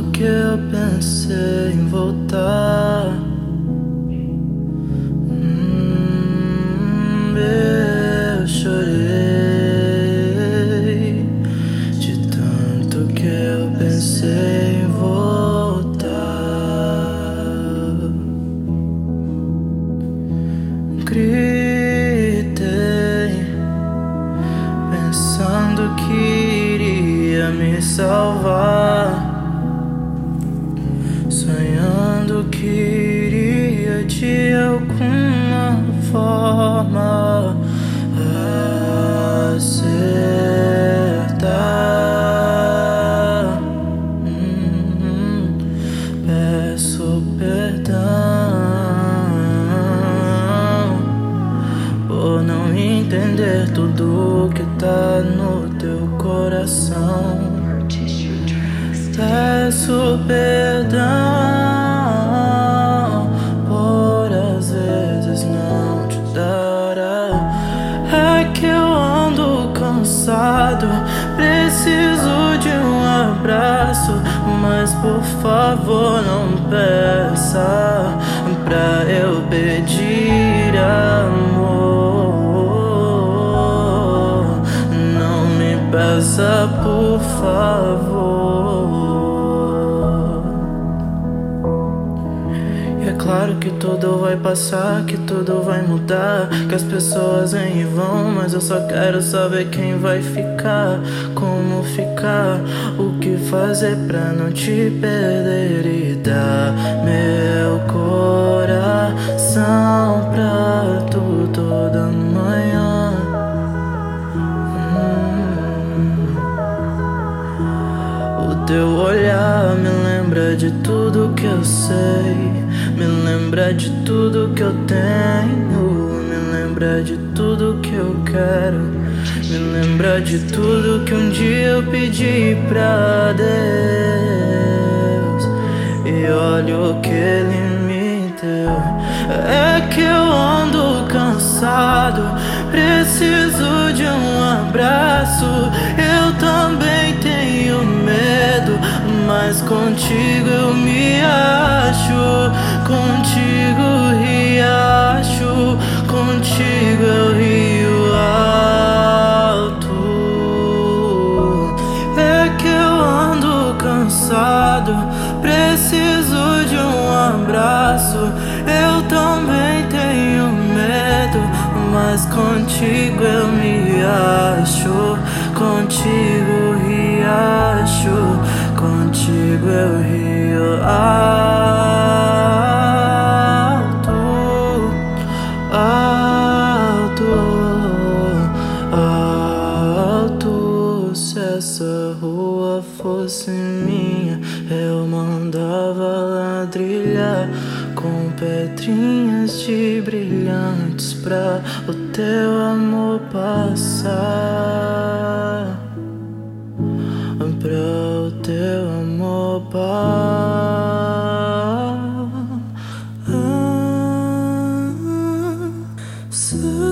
tanto que eu pensei em voltar. Eu chorei de tanto que eu pensei em voltar. Gritei pensando que iria me salvar, sonhando que iria de alguma forma acertar. Peço perdão por não entender tudo que tá no teu coração. Peço perdão por às vezes não te dar. É que eu ando cansado, preciso de um abraço, mas por favor não peça pra eu pedir amor. Não me peça, por favor. E é claro que tudo vai passar, que tudo vai mudar, que as pessoas vêm e vão, mas eu só quero saber quem vai ficar, como ficar, o que fazer pra não te perder e dar meu coração pra tu toda manhã. O teu olhar me lembra de tudo que eu sei, me lembra de tudo que eu tenho, me lembra de tudo que eu quero, me lembra de tudo que um dia eu pedi pra Deus, e olha o que Ele me deu. É que eu ando cansado, preciso de um abraço. Eu também tenho medo, mas contigo eu me acho. Contigo riacho, contigo eu rio alto. É que eu ando cansado, preciso de um abraço. Eu também tenho medo, mas contigo eu me acho. Contigo riacho, contigo eu rio alto, alto, alto. Se essa rua fosse minha, eu mandava ladrilhar com pedrinhas de brilhantes pra o teu amor passar, pra o teu amor passar.